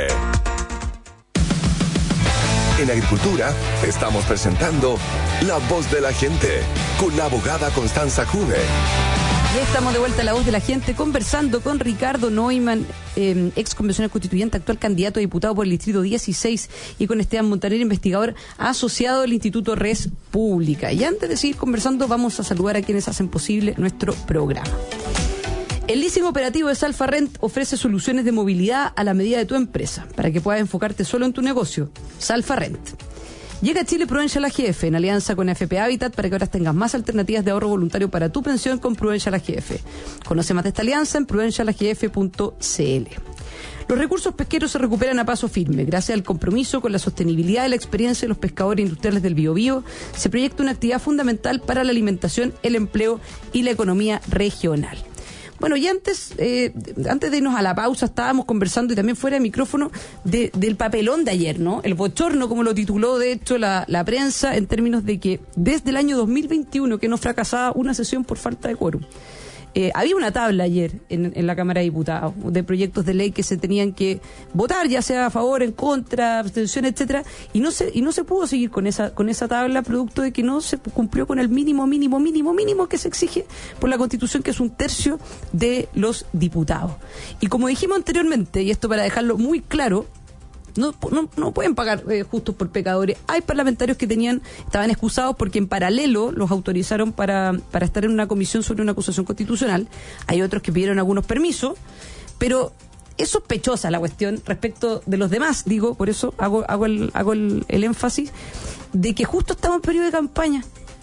En Agricultura estamos presentando La Voz de la Gente con la abogada Constanza Juve. Ya estamos de vuelta a La Voz de la Gente conversando con Ricardo Neumann, eh, ex convencional constituyente, actual candidato a diputado por el Distrito dieciséis, y con Esteban Montaner, investigador asociado del Instituto Res Pública. Y antes de seguir conversando, vamos a saludar a quienes hacen posible nuestro programa. El leasing operativo de Salfa Rent ofrece soluciones de movilidad a la medida de tu empresa, para que puedas enfocarte solo en tu negocio. Salfa Rent. Llega a Chile Prudential A G F en alianza con A F P Habitat para que ahora tengas más alternativas de ahorro voluntario para tu pensión con Prudential A G F. Conoce más de esta alianza en prudential a g f punto c l. Los recursos pesqueros se recuperan a paso firme. Gracias al compromiso con la sostenibilidad y la experiencia de los pescadores industriales del Biobío, se proyecta una actividad fundamental para la alimentación, el empleo y la economía regional. Bueno, y antes, eh, antes de irnos a la pausa, estábamos conversando y también fuera de micrófono de, del papelón de ayer, ¿no? El bochorno, como lo tituló de hecho la, la prensa, en términos de que desde el año dos mil veintiuno que no fracasaba una sesión por falta de quórum. Eh, había una tabla ayer en, en la Cámara de Diputados de proyectos de ley que se tenían que votar, ya sea a favor, en contra, abstención, etcétera, y no se y no se pudo seguir con esa con esa tabla producto de que no se cumplió con el mínimo mínimo mínimo mínimo que se exige por la Constitución, que es un tercio de los diputados. Y como dijimos anteriormente, y esto para dejarlo muy claro, No, no, no pueden pagar eh, justos por pecadores. Hay parlamentarios que tenían estaban excusados porque en paralelo los autorizaron para, para estar en una comisión sobre una acusación constitucional. Hay otros que pidieron algunos permisos, pero es sospechosa la cuestión respecto de los demás, digo, por eso hago, hago, el, hago el, el énfasis de que justo estamos en periodo de campaña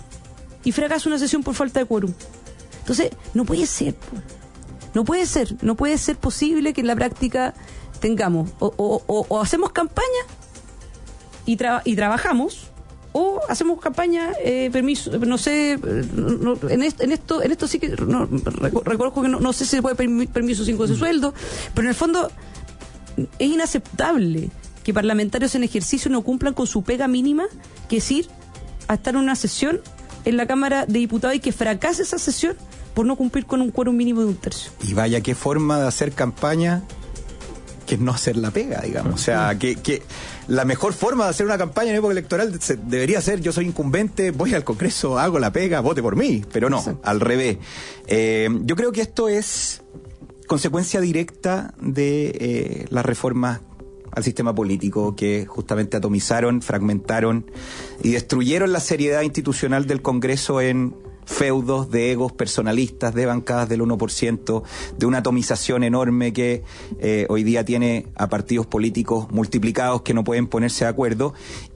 y fracasa una sesión por falta de quórum. Entonces, no puede ser, no puede ser, no puede ser posible que en la práctica tengamos o, o, o, o hacemos campaña y, tra- y trabajamos, o hacemos campaña, eh, permiso, no sé, no, en, est- en esto en esto sí que no, reconozco que no, no sé si se puede permitir permiso sin goce de sueldo, pero en el fondo es inaceptable que parlamentarios en ejercicio no cumplan con su pega mínima, que es ir a estar en una sesión en la Cámara de Diputados y que fracase esa sesión por no cumplir con un quórum mínimo de un tercio. Y vaya qué forma de hacer campaña que es no hacer la pega, digamos. O sea, que, que la mejor forma de hacer una campaña en época electoral se, debería ser: yo soy incumbente, voy al Congreso, hago la pega, vote por mí. Pero no, sí. Al revés. Eh, yo creo que esto es consecuencia directa de eh, las reformas al sistema político que justamente atomizaron, fragmentaron y destruyeron la seriedad institucional del Congreso en feudos de egos personalistas, de bancadas del uno por ciento, de una atomización enorme que eh, hoy día tiene a partidos políticos multiplicados que no pueden ponerse de acuerdo.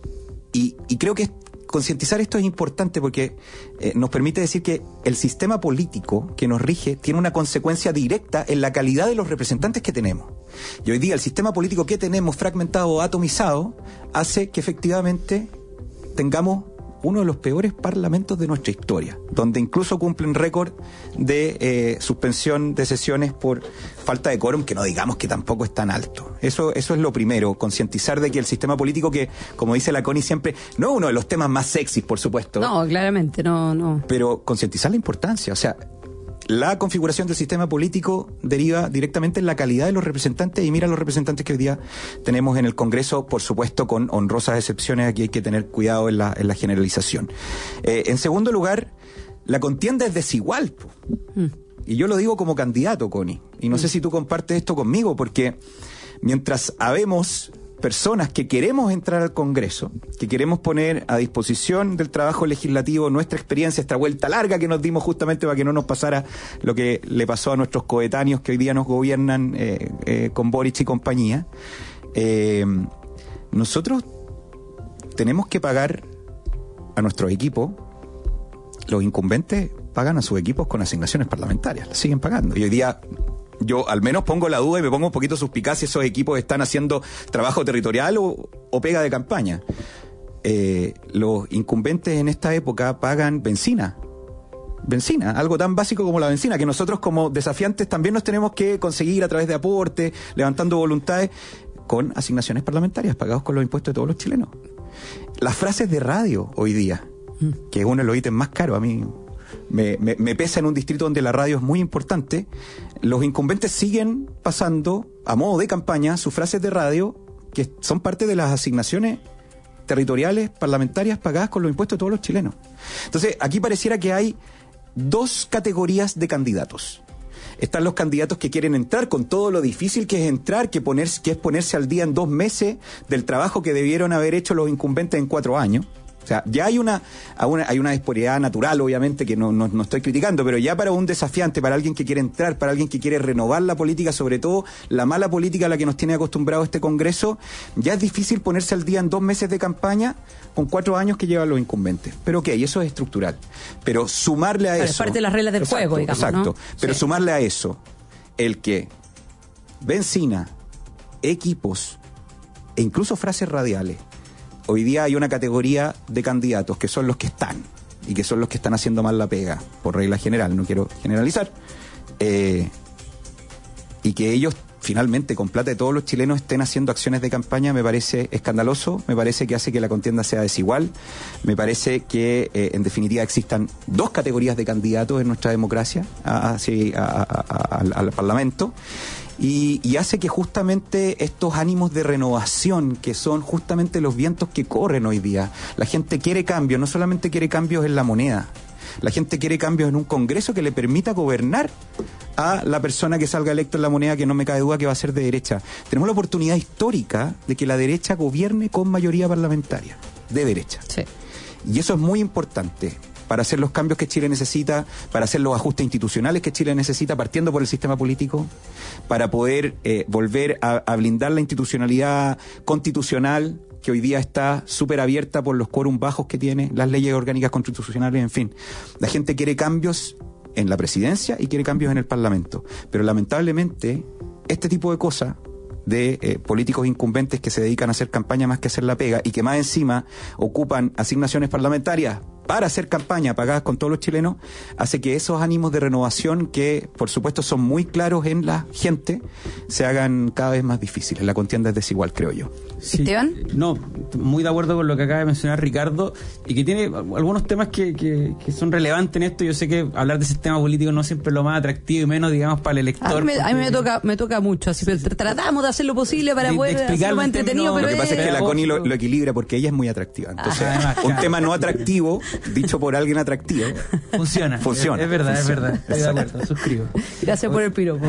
Y, y creo que concientizar esto es importante porque eh, nos permite decir que el sistema político que nos rige tiene una consecuencia directa en la calidad de los representantes que tenemos. Y hoy día el sistema político que tenemos fragmentado o atomizado hace que efectivamente tengamos uno de los peores parlamentos de nuestra historia, donde incluso cumplen récord de eh, suspensión de sesiones por falta de quórum, que no digamos que tampoco es tan alto. Eso, eso es lo primero, concientizar de que el sistema político, que como dice la Connie siempre, no es uno de los temas más sexys, por supuesto. No, claramente, no, no. Pero concientizar la importancia, o sea, la configuración del sistema político deriva directamente en la calidad de los representantes, y mira los representantes que hoy día tenemos en el Congreso, por supuesto con honrosas excepciones, aquí hay que tener cuidado en la, en la generalización. Eh, en segundo lugar, la contienda es desigual. Mm. Y yo lo digo como candidato, Connie, y no mm. sé si tú compartes esto conmigo, porque mientras habemos personas que queremos entrar al Congreso, que queremos poner a disposición del trabajo legislativo nuestra experiencia, esta vuelta larga que nos dimos justamente para que no nos pasara lo que le pasó a nuestros coetáneos que hoy día nos gobiernan eh, eh, con Boric y compañía, eh, nosotros tenemos que pagar a nuestros equipos. Los incumbentes pagan a sus equipos con asignaciones parlamentarias, las siguen pagando, y hoy día yo al menos pongo la duda y me pongo un poquito suspicaz si esos equipos están haciendo trabajo territorial o, o pega de campaña. Eh, los incumbentes en esta época pagan benzina. Benzina, algo tan básico como la benzina, que nosotros como desafiantes también nos tenemos que conseguir a través de aportes, levantando voluntades, con asignaciones parlamentarias pagados con los impuestos de todos los chilenos. Las frases de radio hoy día, mm. que es uno de los ítems más caros, a mí Me, me, me pesa en un distrito donde la radio es muy importante, los incumbentes siguen pasando a modo de campaña sus frases de radio que son parte de las asignaciones territoriales parlamentarias pagadas con los impuestos de todos los chilenos. Entonces, aquí pareciera que hay dos categorías de candidatos. Están los candidatos que quieren entrar con todo lo difícil que es entrar, que, ponerse, que es ponerse al día en dos meses del trabajo que debieron haber hecho los incumbentes en cuatro años. O sea, ya hay una, hay una disparidad natural, obviamente, que no, no, no estoy criticando, pero ya para un desafiante, para alguien que quiere entrar, para alguien que quiere renovar la política, sobre todo la mala política a la que nos tiene acostumbrado este Congreso, ya es difícil ponerse al día en dos meses de campaña con cuatro años que llevan los incumbentes. Pero ok, eso es estructural. Pero sumarle a pero eso... es parte de las reglas del exacto, juego, digamos, exacto. ¿no? Pero sí. sumarle a eso el que benzina, equipos e incluso frases radiales. Hoy día hay una categoría de candidatos que son los que están y que son los que están haciendo mal la pega, por regla general, no quiero generalizar, eh, y que ellos finalmente con plata de todos los chilenos estén haciendo acciones de campaña me parece escandaloso, me parece que hace que la contienda sea desigual, me parece que eh, en definitiva existan dos categorías de candidatos en nuestra democracia a, a, a, a, al, al Parlamento. Y, y hace que justamente estos ánimos de renovación, que son justamente los vientos que corren hoy día, la gente quiere cambios, no solamente quiere cambios en la moneda, la gente quiere cambios en un Congreso que le permita gobernar a la persona que salga electa en la moneda, que no me cabe duda que va a ser de derecha. Tenemos la oportunidad histórica de que la derecha gobierne con mayoría parlamentaria, de derecha. Sí. Y eso es muy importante para hacer los cambios que Chile necesita, para hacer los ajustes institucionales que Chile necesita, partiendo por el sistema político, para poder eh, volver a, a blindar la institucionalidad constitucional, que hoy día está súper abierta por los quórum bajos que tiene, las leyes orgánicas constitucionales, en fin. La gente quiere cambios en la presidencia y quiere cambios en el Parlamento. Pero lamentablemente, este tipo de cosas, de eh, políticos incumbentes que se dedican a hacer campaña más que hacer la pega y que más encima ocupan asignaciones parlamentarias para hacer campaña pagadas con todos los chilenos, hace que esos ánimos de renovación, que por supuesto son muy claros en la gente, se hagan cada vez más difíciles. La contienda es desigual, creo yo. Sí. ¿Esteban? No, muy de acuerdo con lo que acaba de mencionar Ricardo, y que tiene algunos temas que, que, que son relevantes en esto. Yo sé que hablar de sistema político no siempre es lo más atractivo, y menos, digamos, para el elector. A mí me, a mí me porque... toca me toca mucho, así, pero tratamos de hacer lo posible para de, poder de hacerlo más entretenido. Pero lo que pasa es que la Connie lo, lo equilibra porque ella es muy atractiva. Entonces, Además, un claro. tema no atractivo, dicho por alguien atractivo, Funciona. Funciona. Es, es verdad, funciona. es verdad. Estoy de acuerdo, suscribo. Gracias por el piropo.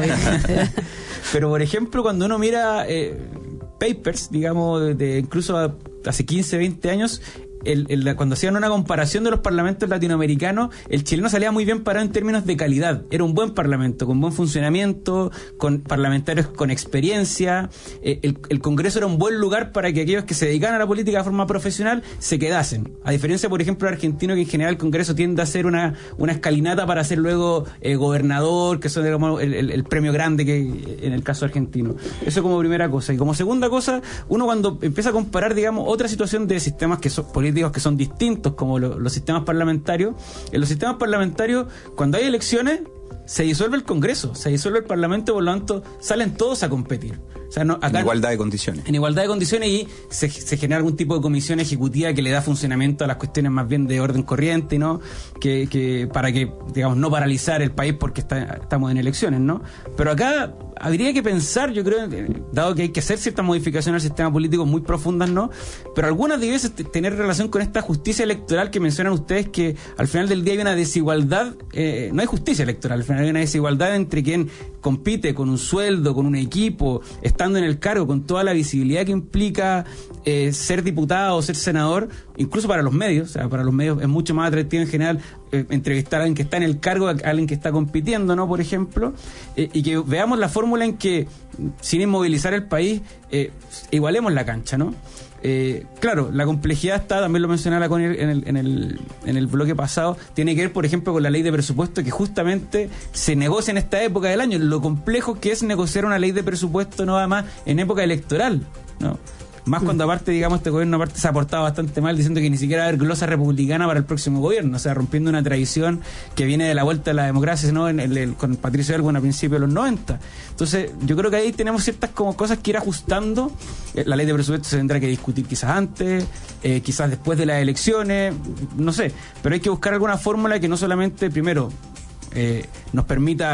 Pero, por ejemplo, cuando uno mira eh, papers, digamos, de, de incluso a, hace quince, veinte años, el, el, cuando hacían una comparación de los parlamentos latinoamericanos, el chileno salía muy bien parado en términos de calidad. Era un buen parlamento, con buen funcionamiento, con parlamentarios con experiencia. Eh, el, el Congreso era un buen lugar para que aquellos que se dedican a la política de forma profesional se quedasen. A diferencia, por ejemplo, del argentino, que en general el Congreso tiende a ser una, una escalinata para ser luego eh, gobernador, que son digamos, el, el, el premio grande que en el caso argentino. Eso como primera cosa. Y como segunda cosa, uno cuando empieza a comparar, digamos, otra situación de sistemas que son políticos que son distintos, como lo, los sistemas parlamentarios, en los sistemas parlamentarios, cuando hay elecciones, se disuelve el Congreso, se disuelve el Parlamento, por lo tanto, salen todos a competir. O sea, no, acá, en igualdad de condiciones. En igualdad de condiciones, y se, se genera algún tipo de comisión ejecutiva que le da funcionamiento a las cuestiones más bien de orden corriente, ¿no? Que, que para que, digamos, no paralizar el país porque está, estamos en elecciones, ¿no? Pero acá habría que pensar, yo creo, dado que hay que hacer ciertas modificaciones al sistema político muy profundas, ¿no? Pero algunas debiesen tener relación con esta justicia electoral que mencionan ustedes, que al final del día hay una desigualdad, eh, no hay justicia electoral, al final hay una desigualdad entre quien compite con un sueldo, con un equipo, estando en el cargo, con toda la visibilidad que implica eh, ser diputado o ser senador, incluso para los medios. O sea, para los medios es mucho más atractivo en general eh, entrevistar a alguien que está en el cargo, a alguien que está compitiendo, ¿no? Por ejemplo, eh, y que veamos la fórmula en que, sin inmovilizar el país, eh, igualemos la cancha, ¿no? Eh, claro, la complejidad está, también lo mencionaba con el, en, el, en, el, en el bloque pasado, tiene que ver, por ejemplo, con la ley de presupuesto, que justamente se negocia en esta época del año, lo complejo que es negociar una ley de presupuesto nada más en época electoral, ¿no? Más cuando aparte, digamos, este gobierno aparte se ha portado bastante mal, diciendo que ni siquiera va a haber glosa republicana para el próximo gobierno, o sea, rompiendo una tradición que viene de la vuelta a la democracia, ¿no? En el, el, con Patricio Elwin a principios de los noventa. Entonces, yo creo que ahí tenemos ciertas como cosas que ir ajustando. Eh, la ley de presupuesto se tendrá que discutir quizás antes, eh, quizás después de las elecciones, no sé, pero hay que buscar alguna fórmula que no solamente, primero, eh, nos permita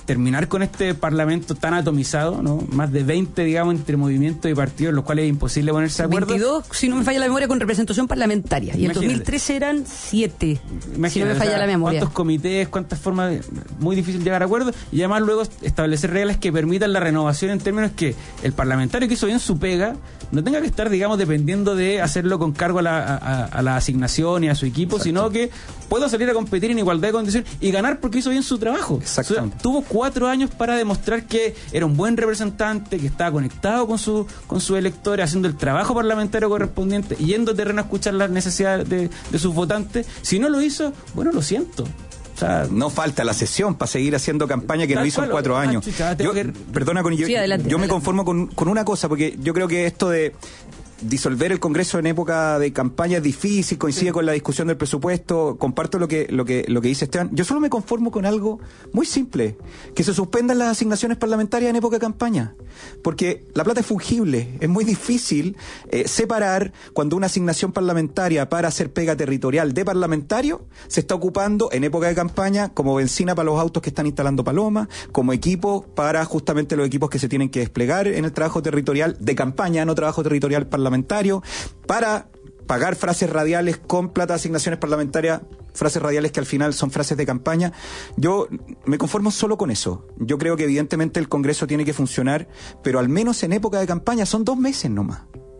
terminar con este parlamento tan atomizado, ¿no? Más de veinte, digamos, entre movimientos y partidos, los cuales es imposible ponerse de acuerdo. veintidós, si no me falla la memoria, con representación parlamentaria. Y en Imagínate. dos mil trece eran siete, Imagínate, si no me falla o sea, la memoria. Cuántos comités, cuántas formas, de, muy difícil llegar a acuerdo, y además luego establecer reglas que permitan la renovación en términos que el parlamentario que hizo bien su pega no tenga que estar, digamos, dependiendo de hacerlo con cargo a la, a, a la asignación y a su equipo, Exacto. sino que pueda salir a competir en igualdad de condiciones y ganar porque hizo bien su trabajo. Exactamente. O sea, tuvo cuatro años para demostrar que era un buen representante, que estaba conectado con su con sus electores, haciendo el trabajo parlamentario correspondiente, yendo a terreno a escuchar las necesidades de, de sus votantes. Si no lo hizo, bueno, lo siento. O sea, no falta la sesión para seguir haciendo campaña que no hizo en cuatro años. Ah, chucha, yo, que... Perdona, Connie, yo, sí, adelante, yo adelante. me conformo con, con una cosa, porque yo creo que esto de disolver el Congreso en época de campaña es difícil, coincide sí. con la discusión del presupuesto, comparto lo que, lo que, lo que dice Esteban. Yo solo me conformo con algo muy simple, que se suspendan las asignaciones parlamentarias en época de campaña, porque la plata es fungible, es muy difícil eh, separar cuando una asignación parlamentaria para hacer pega territorial de parlamentario se está ocupando en época de campaña como benzina para los autos que están instalando Paloma, como equipo para justamente los equipos que se tienen que desplegar en el trabajo territorial de campaña, no trabajo territorial parlamentario. parlamentario, para pagar frases radiales con plata de asignaciones parlamentarias, frases radiales que al final son frases de campaña. Yo me conformo solo con eso. Yo creo que evidentemente el Congreso tiene que funcionar, pero al menos en época de campaña son dos meses nomás.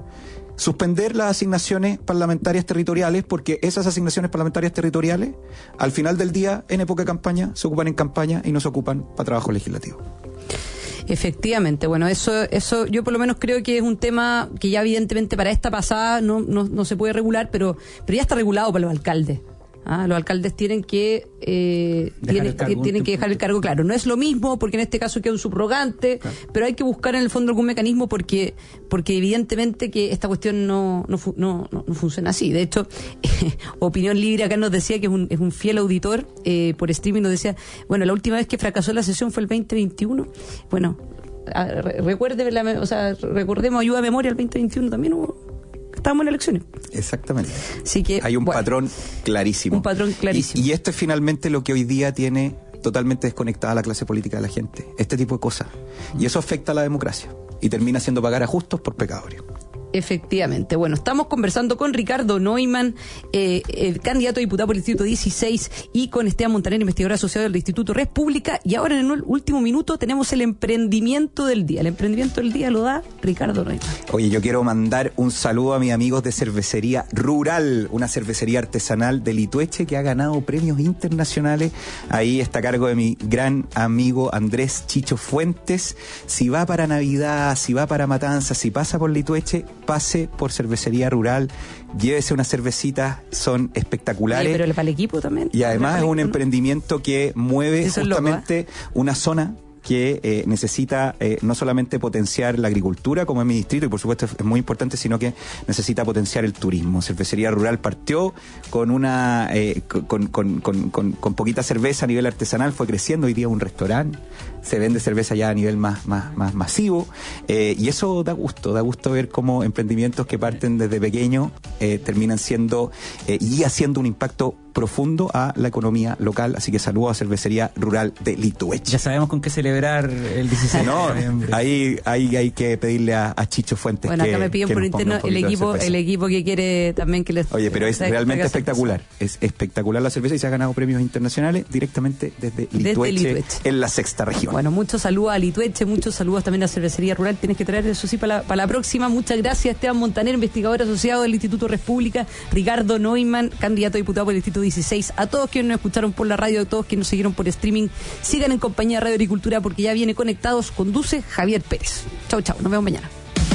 Suspender las asignaciones parlamentarias territoriales, porque esas asignaciones parlamentarias territoriales, al final del día, en época de campaña, se ocupan en campaña y no se ocupan para trabajo legislativo. Efectivamente, bueno, eso eso yo por lo menos creo que es un tema que ya evidentemente para esta pasada no no, no se puede regular, pero pero ya está regulado para los alcaldes. Ah, los alcaldes tienen que eh, tienen, tienen que dejar el cargo, claro. No es lo mismo porque en este caso queda un subrogante, claro. pero hay que buscar en el fondo algún mecanismo porque porque evidentemente que esta cuestión no no no, no, no funciona así. De hecho, eh, Opinión Libre acá nos decía que es un, es un fiel auditor eh, por streaming, nos decía, bueno, la última vez que fracasó la sesión fue el veinte veintiuno. Bueno, a, re, recuerde, la, o sea, recordemos, ayuda a memoria, el veinte veintiuno también hubo... Estábamos en elecciones. Exactamente. Así que, hay un bueno, patrón clarísimo. Un patrón clarísimo. Y, y esto es finalmente lo que hoy día tiene totalmente desconectada la clase política de la gente. Este tipo de cosas. Y eso afecta a la democracia. Y termina haciendo pagar a justos por pecadores. Efectivamente. Bueno, estamos conversando con Ricardo Neumann, eh, el candidato a diputado por el Distrito dieciséis, y con Esteban Montaner, investigador asociado del Instituto Red Pública. Y ahora, en el último minuto, tenemos el emprendimiento del día. El emprendimiento del día lo da Ricardo Neumann. Oye, yo quiero mandar un saludo a mis amigos de Cervecería Rural, una cervecería artesanal de Litueche que ha ganado premios internacionales. Ahí está a cargo de mi gran amigo Andrés Chicho Fuentes. Si va para Navidad, si va para Matanzas, si pasa por Litueche, pase por Cervecería Rural, llévese unas cervecitas, son espectaculares. Oye, pero para el equipo también. Y además es un equipo, emprendimiento que mueve Eso justamente loco, ¿eh? una zona que eh, necesita eh, no solamente potenciar la agricultura, como es mi distrito, y por supuesto es muy importante, sino que necesita potenciar el turismo. Cervecería Rural partió con una eh, con, con, con, con, con poquita cerveza a nivel artesanal, fue creciendo, hoy día un restaurante, se vende cerveza ya a nivel más, más, más masivo, eh, y eso da gusto, da gusto ver cómo emprendimientos que parten desde pequeño eh, terminan siendo eh, y haciendo un impacto profundo a la economía local. Así que saludos a Cervecería Rural de Litueche. Ya sabemos con qué celebrar el dieciséis no, de noviembre. Ahí, ahí hay que pedirle a, a Chicho Fuentes. Bueno, que, acá me piden por interno el equipo, el equipo que quiere también que les... Oye, pero es realmente espectacular. Es espectacular la cerveza y se ha ganado premios internacionales directamente desde Litueche, desde Litueche. En la sexta región. Bueno, muchos saludos a Litueche, muchos saludos también a Cervecería Rural. Tienes que traer eso sí para la, para la próxima. Muchas gracias, Esteban Montaner, investigador asociado del Instituto Red Pública, Ricardo Neumann, candidato a diputado por el Distrito dieciséis. A todos quienes nos escucharon por la radio, a todos quienes nos siguieron por streaming, sigan en compañía de Radio Agricultura porque ya viene Conectados, conduce Javier Pérez. Chau, chau, nos vemos mañana.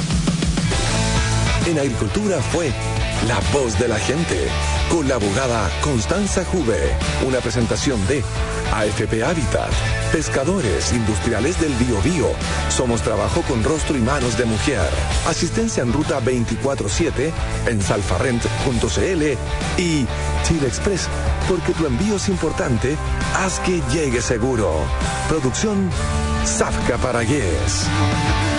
En Agricultura fue La Voz de la Gente, con la abogada Constanza Juve. Una presentación de A F P Habitat, Pescadores Industriales del Biobío. Somos trabajo con rostro y manos de mujer. Asistencia en ruta veinticuatro siete en salfarrent punto c l y Chile Express, porque tu envío es importante, haz que llegue seguro. Producción Zafka Paragués.